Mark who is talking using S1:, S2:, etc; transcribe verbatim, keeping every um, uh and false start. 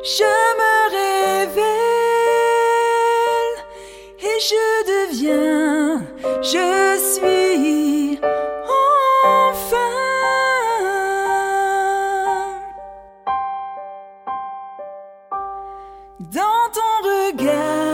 S1: Je me révèle et je deviens, je suis enfin. Dans ton regard